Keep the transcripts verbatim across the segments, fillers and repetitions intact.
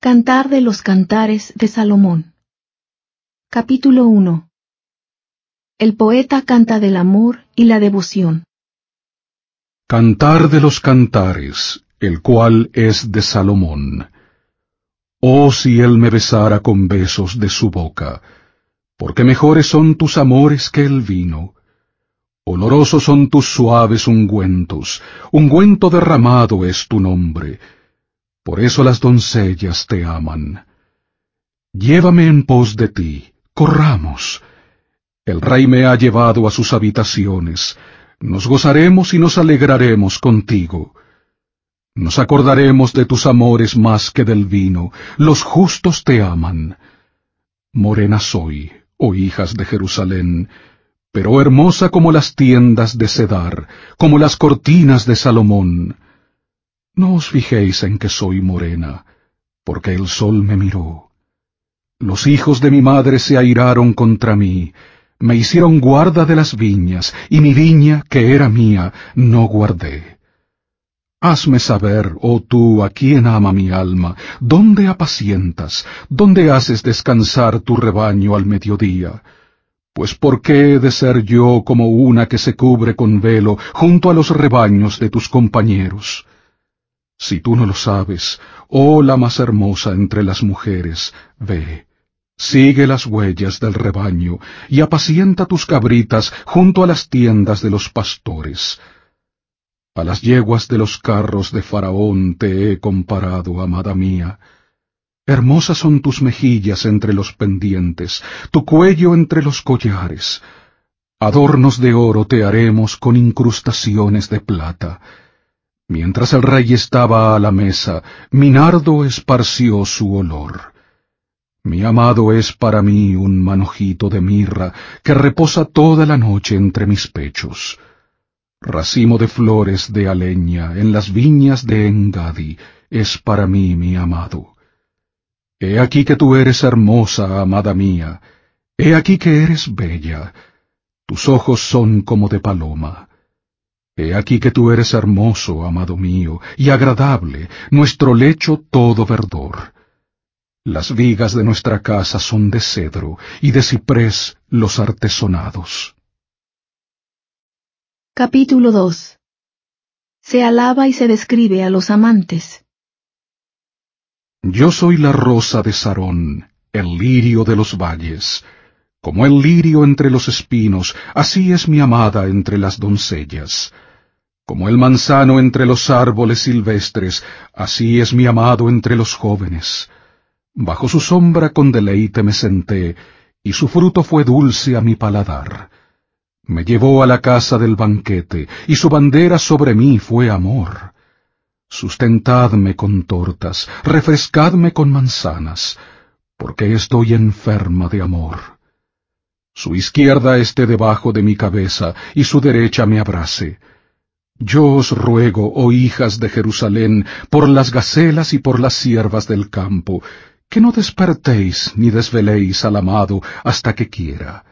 Cantar de los Cantares de Salomón. Capítulo uno. El poeta canta del amor y la devoción. Cantar de los Cantares, el cual es de Salomón. Oh, si él me besara con besos de su boca, porque mejores son tus amores que el vino. Olorosos son tus suaves ungüentos, ungüento derramado es tu nombre. Por eso las doncellas te aman. Llévame en pos de ti, corramos. El rey me ha llevado a sus habitaciones. Nos gozaremos y nos alegraremos contigo. Nos acordaremos de tus amores más que del vino. Los justos te aman. Morena soy, oh hijas de Jerusalén, pero hermosa como las tiendas de Cedar, como las cortinas de Salomón. No os fijéis en que soy morena, porque el sol me miró. Los hijos de mi madre se airaron contra mí, me hicieron guarda de las viñas, y mi viña, que era mía, no guardé. Hazme saber, oh tú, a quien ama mi alma, ¿dónde apacientas? ¿Dónde haces descansar tu rebaño al mediodía? Pues ¿por qué he de ser yo como una que se cubre con velo junto a los rebaños de tus compañeros? Si tú no lo sabes, oh la más hermosa entre las mujeres, ve, sigue las huellas del rebaño y apacienta tus cabritas junto a las tiendas de los pastores. A las yeguas de los carros de Faraón te he comparado, amada mía. Hermosas son tus mejillas entre los pendientes, tu cuello entre los collares. Adornos de oro te haremos con incrustaciones de plata. Mientras el rey estaba a la mesa, mi nardo esparció su olor. Mi amado es para mí un manojito de mirra que reposa toda la noche entre mis pechos. Racimo de flores de aleña en las viñas de Engadi es para mí mi amado. He aquí que tú eres hermosa, amada mía. He aquí que eres bella. Tus ojos son como de paloma. He aquí que tú eres hermoso, amado mío, y agradable, nuestro lecho todo verdor. Las vigas de nuestra casa son de cedro, y de ciprés los artesonados. Capítulo dos. Se alaba y se describe a los amantes. Yo soy la rosa de Sarón, el lirio de los valles. Como el lirio entre los espinos, así es mi amada entre las doncellas. Como el manzano entre los árboles silvestres, así es mi amado entre los jóvenes. Bajo su sombra con deleite me senté, y su fruto fue dulce a mi paladar. Me llevó a la casa del banquete, y su bandera sobre mí fue amor. Sustentadme con tortas, refrescadme con manzanas, porque estoy enferma de amor. Su izquierda esté debajo de mi cabeza, y su derecha me abrace. Yo os ruego, oh hijas de Jerusalén, por las gacelas y por las ciervas del campo, que no despertéis ni desveléis al amado hasta que quiera.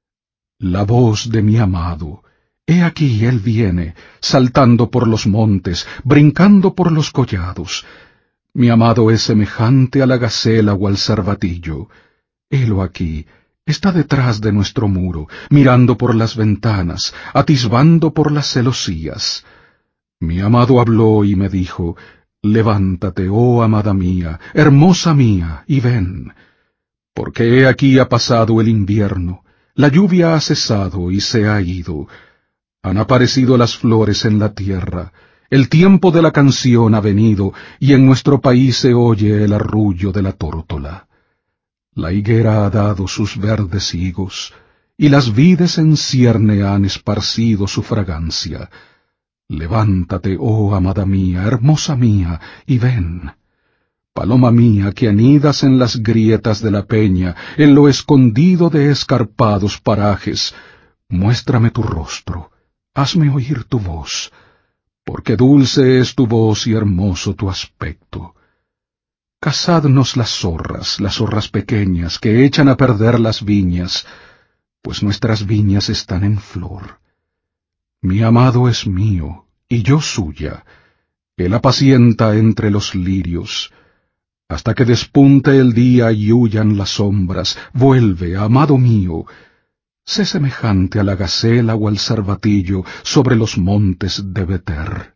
La voz de mi amado, he aquí él viene, saltando por los montes, brincando por los collados. Mi amado es semejante a la gacela o al cervatillo. Helo aquí, está detrás de nuestro muro, mirando por las ventanas, atisbando por las celosías. Mi amado habló y me dijo, levántate, oh amada mía, hermosa mía, y ven. Porque he aquí ha pasado el invierno, la lluvia ha cesado y se ha ido. Han aparecido las flores en la tierra, el tiempo de la canción ha venido, y en nuestro país se oye el arrullo de la tórtola. La higuera ha dado sus verdes higos, y las vides en cierne han esparcido su fragancia. Levántate, oh amada mía, hermosa mía, y ven. Paloma mía, que anidas en las grietas de la peña, en lo escondido de escarpados parajes, muéstrame tu rostro, hazme oír tu voz, porque dulce es tu voz y hermoso tu aspecto. Cazadnos las zorras, las zorras pequeñas, que echan a perder las viñas, pues nuestras viñas están en flor. Mi amado es mío, y yo suya. Él apacienta entre los lirios. hasta que despunte el día y huyan las sombras. Vuelve, amado mío, sé semejante a la gacela o al cervatillo sobre los montes de Beter.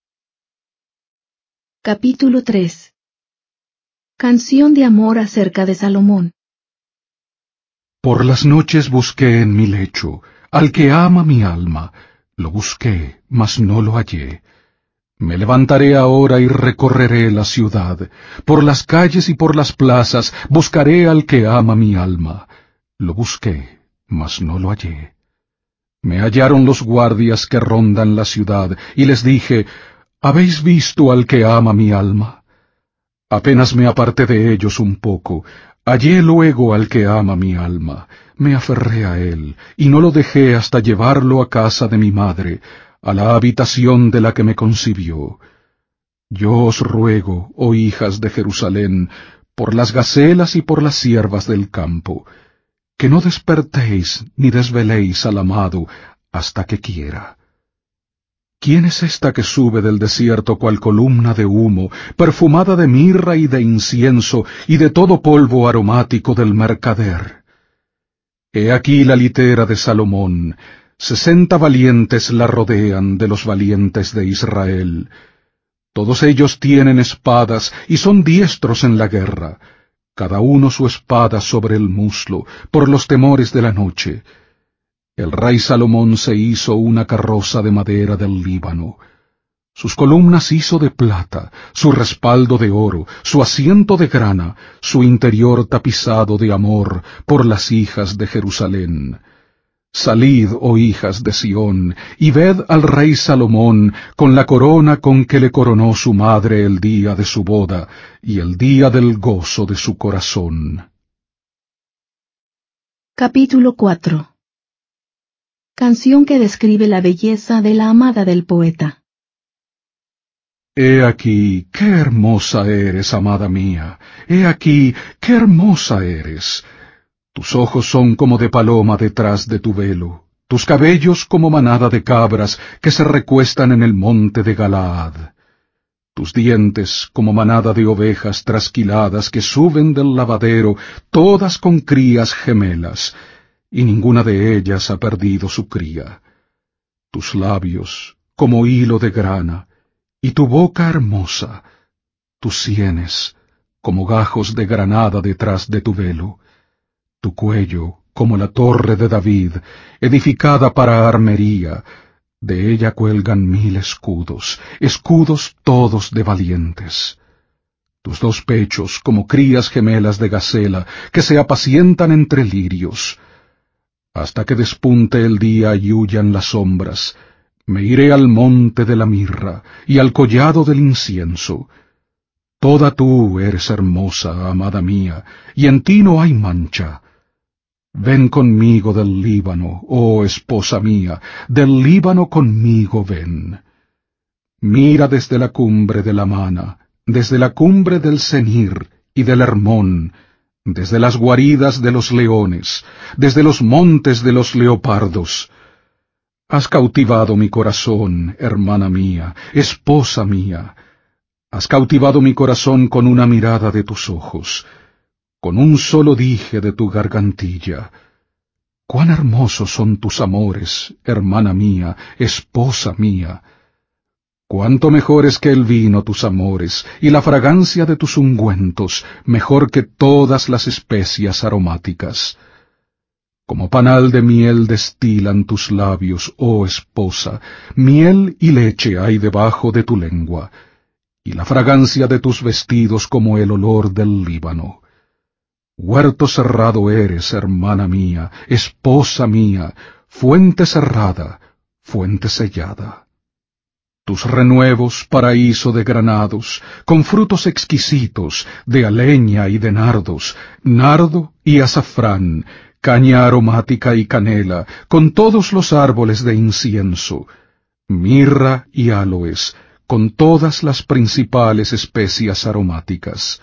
Capítulo tres. Canción de amor acerca de Salomón. Por las noches busqué en mi lecho al que ama mi alma. Lo busqué, mas no lo hallé. Me levantaré ahora y recorreré la ciudad. Por las calles y por las plazas buscaré al que ama mi alma. Lo busqué, mas no lo hallé. Me hallaron los guardias que rondan la ciudad, y les dije, ¿habéis visto al que ama mi alma? Apenas me aparté de ellos un poco, hallé luego al que ama mi alma. Me aferré a él, y no lo dejé hasta llevarlo a casa de mi madre, a la habitación de la que me concibió. Yo os ruego, oh hijas de Jerusalén, por las gacelas y por las ciervas del campo, que no despertéis ni desveléis al amado hasta que quiera. ¿Quién es esta que sube del desierto cual columna de humo, perfumada de mirra y de incienso y de todo polvo aromático del mercader? He aquí la litera de Salomón, sesenta valientes la rodean de los valientes de Israel. Todos ellos tienen espadas y son diestros en la guerra, cada uno su espada sobre el muslo, por los temores de la noche. El rey Salomón se hizo una carroza de madera del Líbano. Sus columnas hizo de plata, su respaldo de oro, su asiento de grana, su interior tapizado de amor por las hijas de Jerusalén. Salid, oh hijas de Sión, y ved al rey Salomón con la corona con que le coronó su madre el día de su boda y el día del gozo de su corazón. Capítulo cuatro. Canción que describe la belleza de la amada del poeta. He aquí, qué hermosa eres, amada mía. He aquí, qué hermosa eres. Tus ojos son como de paloma detrás de tu velo, tus cabellos como manada de cabras que se recuestan en el monte de Galaad. Tus dientes como manada de ovejas trasquiladas que suben del lavadero, todas con crías gemelas, y ninguna de ellas ha perdido su cría. Tus labios como hilo de grana, y tu boca hermosa, tus sienes como gajos de granada detrás de tu velo, tu cuello como la torre de David, edificada para armería, de ella cuelgan mil escudos, escudos todos de valientes. Tus dos pechos como crías gemelas de gacela, que se apacientan entre lirios. Hasta que despunte el día y huyan las sombras, me iré al monte de la mirra y al collado del incienso. Toda tú eres hermosa, amada mía, y en ti no hay mancha. Ven conmigo del Líbano, oh esposa mía, del Líbano conmigo ven. Mira desde la cumbre de la Mana, desde la cumbre del Senir y del Hermón, desde las guaridas de los leones, desde los montes de los leopardos. Has cautivado mi corazón, hermana mía, esposa mía. Has cautivado mi corazón con una mirada de tus ojos, con un solo dije de tu gargantilla. Cuán hermosos son tus amores, hermana mía, esposa mía. Cuánto mejores que el vino tus amores, y la fragancia de tus ungüentos, mejor que todas las especias aromáticas. Como panal de miel destilan tus labios, oh esposa, miel y leche hay debajo de tu lengua, y la fragancia de tus vestidos como el olor del Líbano. Huerto cerrado eres, hermana mía, esposa mía, fuente cerrada, fuente sellada. Tus renuevos, paraíso de granados, con frutos exquisitos, de aleña y de nardos, nardo y azafrán, caña aromática y canela, con todos los árboles de incienso, mirra y áloes, con todas las principales especias aromáticas.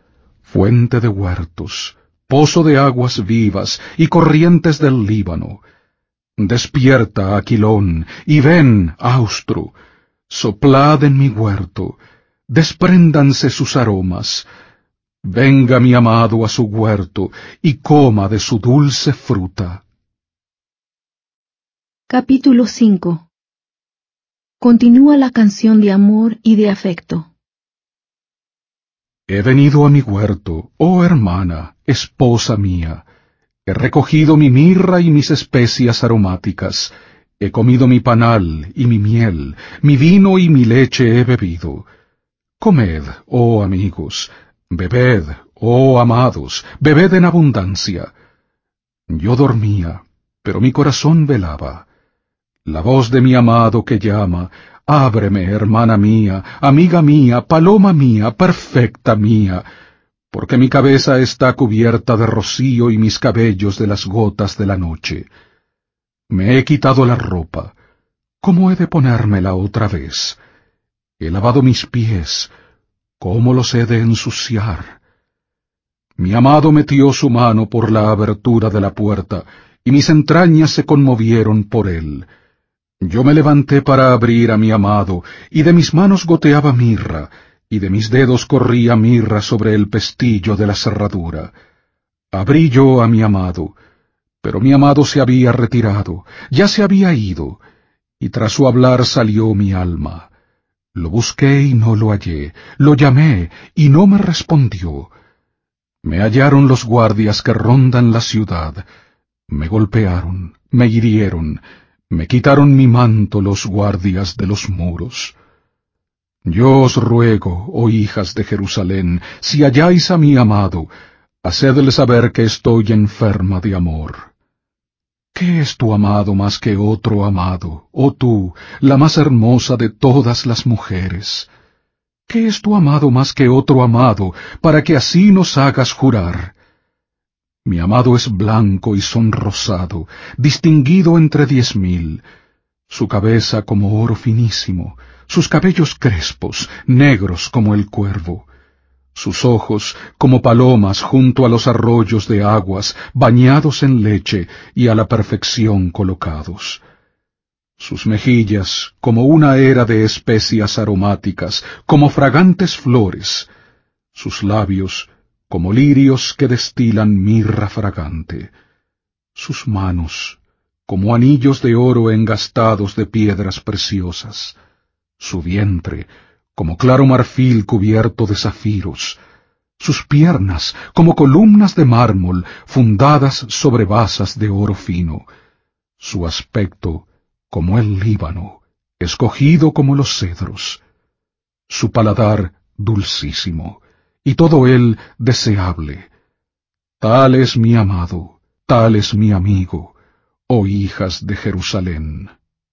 Fuente de huertos, pozo de aguas vivas y corrientes del Líbano. Despierta, Aquilón, y ven, austro, soplad en mi huerto, despréndanse sus aromas, Venga mi amado a su huerto y coma de su dulce fruta. Capítulo cinco. Continúa la canción de amor y de afecto. He venido a mi huerto, oh hermana, esposa mía. He recogido mi mirra y mis especias aromáticas. He comido mi panal y mi miel, mi vino y mi leche he bebido. Comed, oh amigos, bebed, oh amados, bebed en abundancia. Yo dormía, pero mi corazón velaba. La voz de mi amado que llama, ábreme, hermana mía, amiga mía, paloma mía, perfecta mía, porque mi cabeza está cubierta de rocío y mis cabellos de las gotas de la noche. Me he quitado la ropa, ¿cómo he de ponérmela otra vez? He lavado mis pies, ¿cómo los he de ensuciar? Mi amado metió su mano por la abertura de la puerta, y mis entrañas se conmovieron por él. Yo me levanté para abrir a mi amado, y de mis manos goteaba mirra, y de mis dedos corría mirra sobre el pestillo de la cerradura. Abrí yo a mi amado, pero mi amado se había retirado, ya se había ido, y tras su hablar salió mi alma. Lo busqué y no lo hallé, lo llamé y no me respondió. Me hallaron los guardias que rondan la ciudad, me golpearon, me hirieron, me quitaron mi manto los guardias de los muros. Yo os ruego, oh hijas de Jerusalén, si halláis a mi amado, hacedle saber que estoy enferma de amor. ¿Qué es tu amado más que otro amado, oh tú, la más hermosa de todas las mujeres? ¿Qué es tu amado más que otro amado, para que así nos hagas jurar? Mi amado es blanco y sonrosado, distinguido entre diez mil, su cabeza como oro finísimo, sus cabellos crespos, negros como el cuervo, sus ojos como palomas junto a los arroyos de aguas, bañados en leche y a la perfección colocados. Sus mejillas como una era de especias aromáticas, como fragantes flores, sus labios como lirios que destilan mirra fragante, sus manos como anillos de oro engastados de piedras preciosas, su vientre como claro marfil cubierto de zafiros, sus piernas como columnas de mármol fundadas sobre basas de oro fino, su aspecto como el Líbano, escogido como los cedros, su paladar dulcísimo, y todo él deseable. Tal es mi amado, tal es mi amigo, oh hijas de Jerusalén.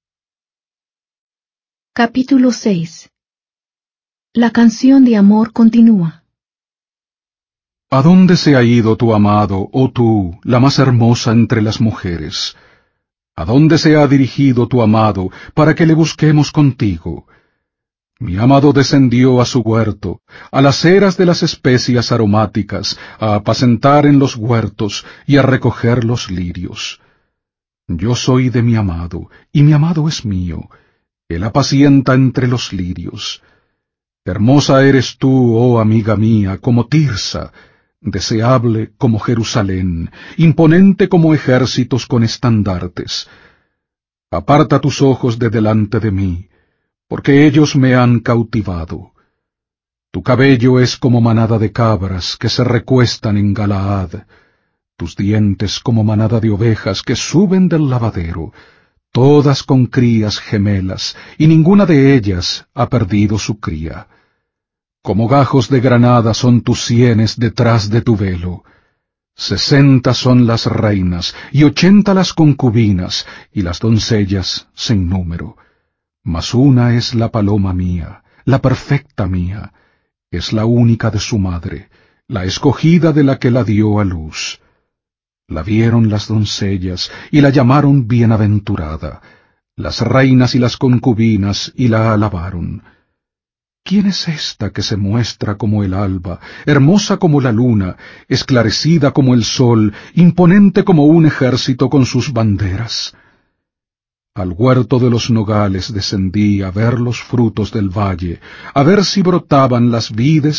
Capítulo seis. La canción de amor continúa. ¿A dónde se ha ido tu amado, oh tú, la más hermosa entre las mujeres? ¿A dónde se ha dirigido tu amado, para que le busquemos contigo? Mi amado descendió a su huerto, a las eras de las especias aromáticas, a apacentar en los huertos y a recoger los lirios. Yo soy de mi amado, y mi amado es mío. Él apacienta entre los lirios. Hermosa eres tú, oh amiga mía, como Tirsa, deseable como Jerusalén, imponente como ejércitos con estandartes. Aparta tus ojos de delante de mí, porque ellos me han cautivado. Tu cabello es como manada de cabras que se recuestan en Galaad, tus dientes como manada de ovejas que suben del lavadero, todas con crías gemelas, y ninguna de ellas ha perdido su cría. Como gajos de granada son tus sienes detrás de tu velo. Sesenta son las reinas, y ochenta las concubinas, y las doncellas sin número. Mas una es la paloma mía, la perfecta mía, es la única de su madre, la escogida de la que la dio a luz. La vieron las doncellas, y la llamaron bienaventurada, las reinas y las concubinas, y la alabaron. ¿Quién es esta que se muestra como el alba, hermosa como la luna, esclarecida como el sol, imponente como un ejército con sus banderas? Al huerto de los nogales descendí a ver los frutos del valle, a ver si brotaban las vides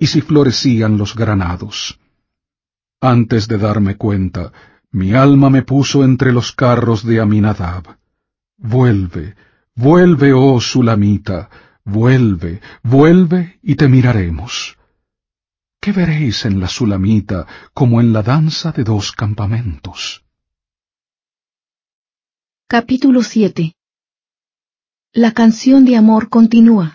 y si florecían los granados. Antes de darme cuenta, mi alma me puso entre los carros de Aminadab. Vuelve, vuelve, oh Sulamita, vuelve, vuelve y te miraremos. ¿Qué veréis en la Sulamita como en la danza de dos campamentos? Capítulo siete. La canción de amor continúa.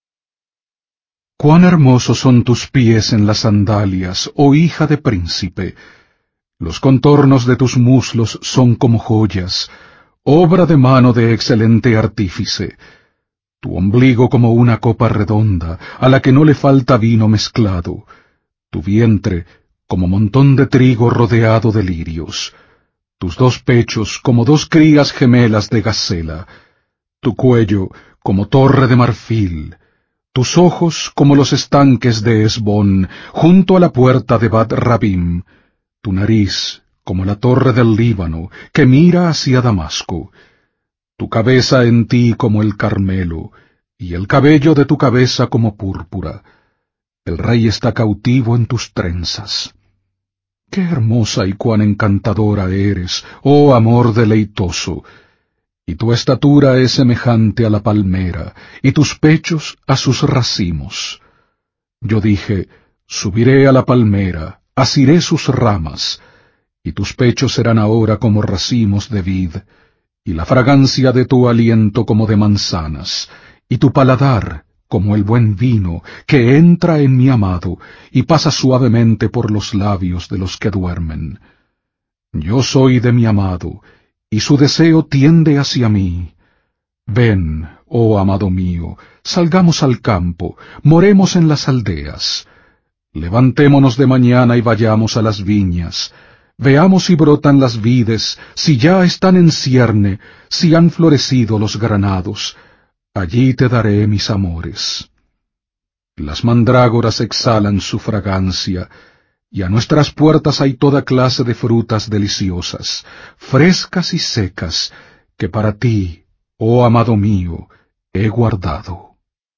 Cuán hermosos son tus pies en las sandalias, oh hija de príncipe. Los contornos de tus muslos son como joyas, obra de mano de excelente artífice. Tu ombligo como una copa redonda, a la que no le falta vino mezclado. Tu vientre como montón de trigo rodeado de lirios. Tus dos pechos como dos crías gemelas de gacela. Tu cuello como torre de marfil. Tus ojos como los estanques de Esbón, junto a la puerta de Bat Rabim. Tu nariz como la torre del Líbano, que mira hacia Damasco. Tu cabeza en ti como el Carmelo, y el cabello de tu cabeza como púrpura. El rey está cautivo en tus trenzas. Qué hermosa y cuán encantadora eres, oh amor deleitoso. Y tu estatura es semejante a la palmera, y tus pechos a sus racimos. Yo dije, subiré a la palmera, asiré sus ramas, y tus pechos serán ahora como racimos de vid, y la fragancia de tu aliento como de manzanas, y tu paladar como el buen vino que entra en mi amado y pasa suavemente por los labios de los que duermen. Yo soy de mi amado, y su deseo tiende hacia mí. Ven, oh amado mío, salgamos al campo, moremos en las aldeas. Levantémonos de mañana y vayamos a las viñas. Veamos si brotan las vides, si ya están en cierne, si han florecido los granados. Allí te daré mis amores. Las mandrágoras exhalan su fragancia, y a nuestras puertas hay toda clase de frutas deliciosas, frescas y secas, que para ti, oh amado mío, he guardado.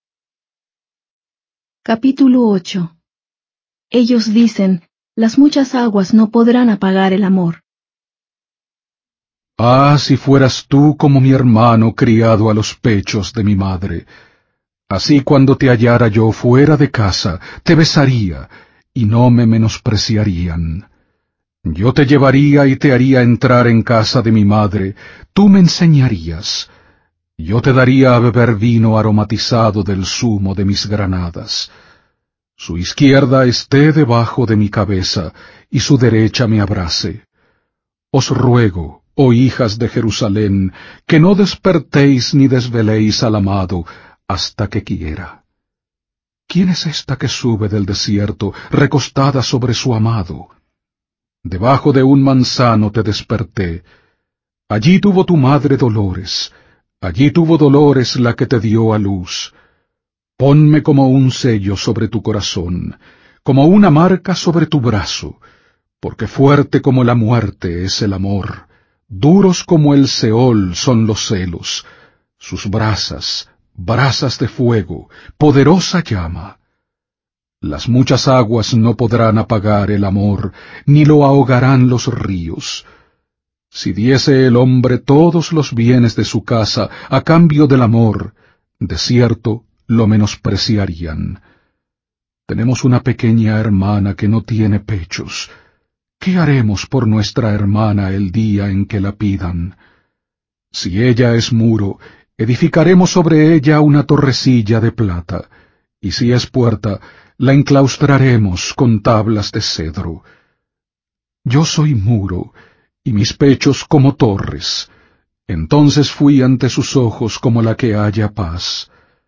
Capítulo ocho. Ellos dicen, las muchas aguas no podrán apagar el amor. Ah, si fueras tú como mi hermano criado a los pechos de mi madre. Así cuando te hallara yo fuera de casa, te besaría, y no me menospreciarían. Yo te llevaría y te haría entrar en casa de mi madre, tú me enseñarías. Yo te daría a beber vino aromatizado del zumo de mis granadas. Su izquierda esté debajo de mi cabeza, y su derecha me abrace. Os ruego, oh hijas de Jerusalén, que no despertéis ni desveléis al amado hasta que quiera. ¿Quién es esta que sube del desierto, recostada sobre su amado? Debajo de un manzano te desperté. Allí tuvo tu madre dolores, allí tuvo dolores la que te dio a luz. Ponme como un sello sobre tu corazón, como una marca sobre tu brazo, porque fuerte como la muerte es el amor, duros como el Seol son los celos, sus brasas, brasas de fuego, poderosa llama. Las muchas aguas no podrán apagar el amor, ni lo ahogarán los ríos. Si diese el hombre todos los bienes de su casa a cambio del amor, de cierto lo menospreciarían. Tenemos una pequeña hermana que no tiene pechos. ¿Qué haremos por nuestra hermana el día en que la pidan? Si ella es muro, edificaremos sobre ella una torrecilla de plata, y si es puerta, la enclaustraremos con tablas de cedro. Yo soy muro, y mis pechos como torres. Entonces fui ante sus ojos como la que halla paz.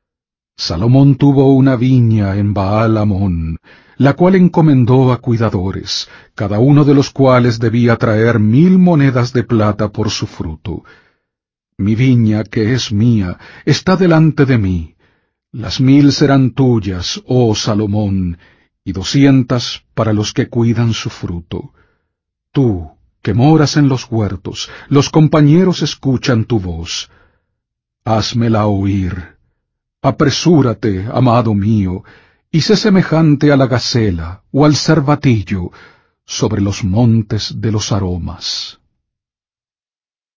Salomón tuvo una viña en Baal-Amón, la cual encomendó a cuidadores, cada uno de los cuales debía traer mil monedas de plata por su fruto. Mi viña, que es mía, está delante de mí. Las mil serán tuyas, oh Salomón, y doscientas para los que cuidan su fruto. Tú, que moras en los huertos, los compañeros escuchan tu voz. Házmela oír. Apresúrate, amado mío, y sé semejante a la gacela o al cervatillo sobre los montes de los aromas.